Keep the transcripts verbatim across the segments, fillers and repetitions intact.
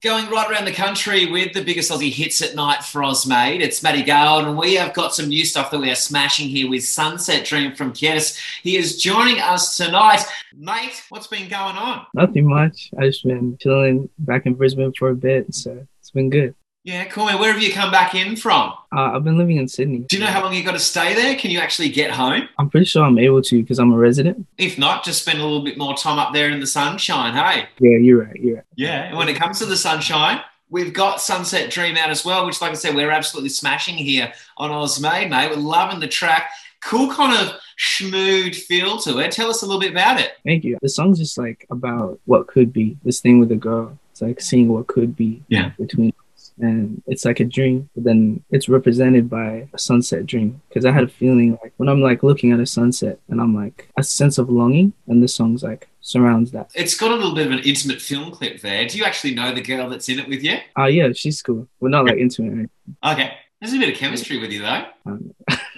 Going right around the country with the biggest Aussie hits at night for Oz, mate. It's Matty Gale, and we have got some new stuff that we are smashing here with Sunset Dream from Kiedis. He is joining us tonight. Mate, what's been going on? Nothing much. I just been chilling back in Brisbane for a bit, so it's been good. Yeah, cool. Where have you come back in from? Uh, I've been living in Sydney. Do you know how long you got to stay there? Can you actually get home? I'm pretty sure I'm able to because I'm a resident. If not, just spend a little bit more time up there in the sunshine, hey? Yeah, you're right. You're right. Yeah, and when it comes to the sunshine, we've got Sunset Dream out as well, which, like I said, we're absolutely smashing here on Oz Made, mate. We're loving the track. Cool kind of schmood feel to it. Tell us a little bit about it. Thank you. The song's just like about what could be. This thing with a girl. It's like seeing what could be yeah. between us. And it's like a dream, but then it's represented by a sunset dream. Because I had a feeling like when I'm like looking at a sunset and I'm like a sense of longing, and this song's like surrounds that. It's got a little bit of an intimate film clip there. Do you actually know the girl that's in it with you? Oh, uh, yeah, she's cool. We're not like intimate. Okay. There's a bit of chemistry with you though. Um,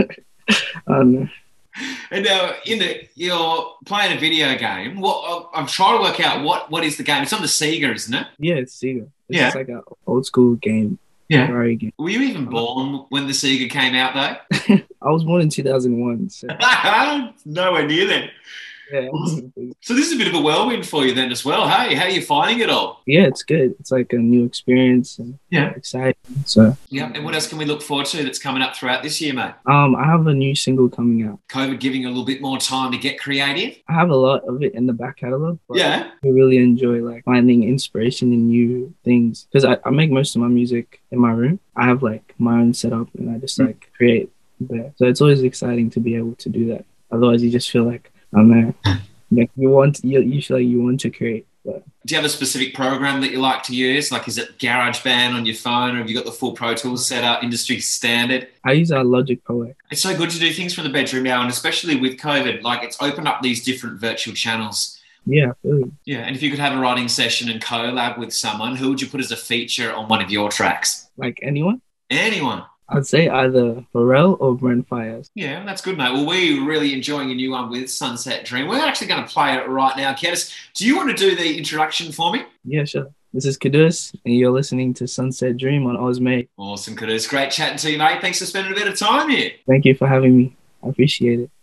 um, And now, in the, you're playing a video game. What I'm trying to work out what, what is the game? It's on the Sega, isn't it? Yeah, it's Sega. It's yeah. just like an old school game. Yeah. Ferrari game. Were you even born when the Sega came out, though? I was born in two thousand one. So. Nowhere near then. Yeah. So this is a bit of a whirlwind for you then as well. Hey, how are you finding it all? Yeah, it's good. It's like a new experience and yeah, exciting. So yeah. And what else can we look forward to that's coming up throughout this year, mate? Um, I have a new single coming out. COVID giving you a little bit more time to get creative? I have a lot of it in the back catalog. But yeah. I really enjoy like finding inspiration in new things because I, I make most of my music in my room. I have like my own setup and I just like create there. So it's always exciting to be able to do that. Otherwise, you just feel like I'm there. Like you want, you, you feel like you want to create. But. Do you have a specific program that you like to use? Like, is it GarageBand on your phone, or have you got the full Pro Tools set up, industry standard? I use our Logic Pro X. It's so good to do things from the bedroom now, and especially with COVID, like it's opened up these different virtual channels. Yeah, really. Yeah, and if you could have a writing session and collab with someone, who would you put as a feature on one of your tracks? Like anyone? Anyone. I'd say either Pharrell or Brent Faiyaz. Yeah, that's good, mate. Well, we're really enjoying a new one with Sunset Dream. We're actually going to play it right now. Kiedis, do you want to do the introduction for me? Yeah, sure. This is Kiedis, and you're listening to Sunset Dream on Oz Made. Awesome, Kiedis. Great chatting to you, mate. Thanks for spending a bit of time here. Thank you for having me. I appreciate it.